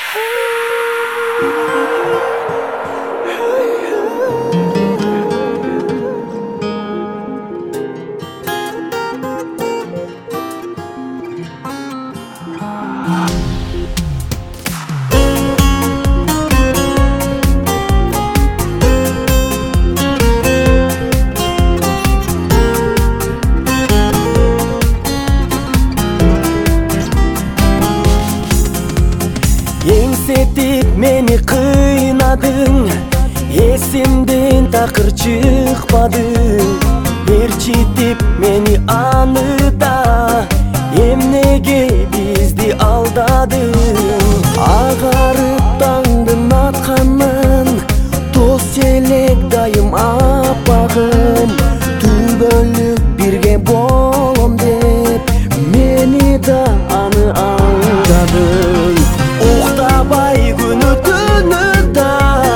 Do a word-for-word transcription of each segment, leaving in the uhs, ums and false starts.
Еңсетип мени кыйнадың, эсимден такыр чыкпадың. Ээрчитип мени аныда, эмнеге бизди алдадың? Агарып таңдын атканын, дос элек дайым апагым. Түбөлүк бирге болом деп, мени да аны алдадың. Уктабай күнү түнү да,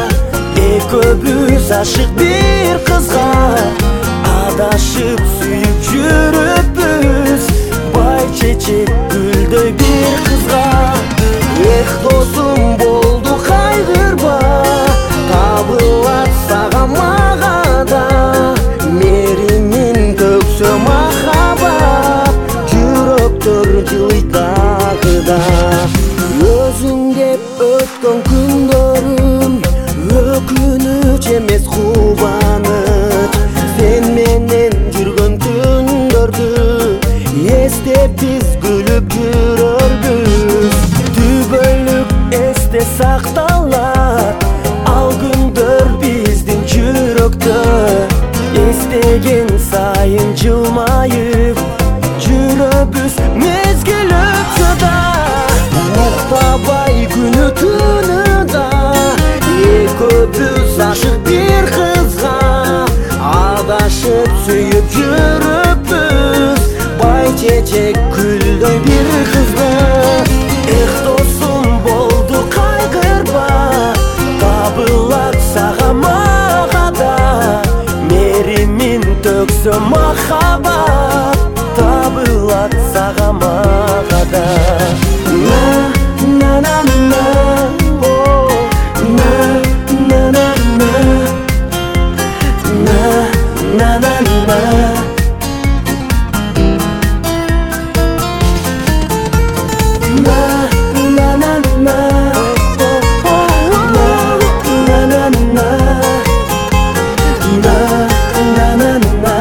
экөөбүз ашык бир кызга. Адашып сүйүп жүрүппүз, бай чечек гүлдөй бир кызга. Эх досум болду кайгырба, табылат сага мага да. Меримин төксө махаббат, жүрөктөр жылый дагы да. Өзүң деп өткөн күндөрүм, өкүнүч эмес кубаныч. Сен менен жүргөн түндөрдү эстеп биз күлүп жүрөрбүз. Түбөлүк эсте сакталат, ал күндөр биздин жүрөктө. Эстеген сайын жылмайып жүрөбүз мезгил өтсө да. Уктабай күнү түнү да, экөөбүз ашык бир кызга. Адашып сүйүп жүрүппүз, бай чечек гүлдөй бир кызды. Эх досум болду кайгырба, табылат сага мага да. Меримин төксө махаббат, табылат сага мага да. На на на, о, на на на на, на на на на, на на на на, о, на на на на, на на на на.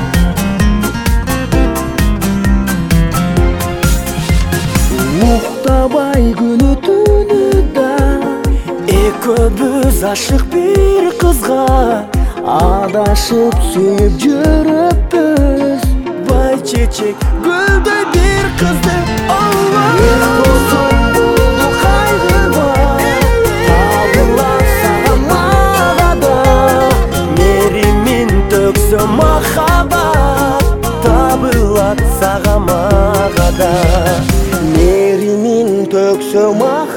Уктабай күнү түнү да, экөөбүз ашык бир кызга. Адашып сүйүп жүрүппүз, бай чечек гүлдөй бир кызды. Эх досум болду кайгырба, табылат сага мага да. Меримин төксө махаббат, табылат сага мага да. Меримин төксө махаббат.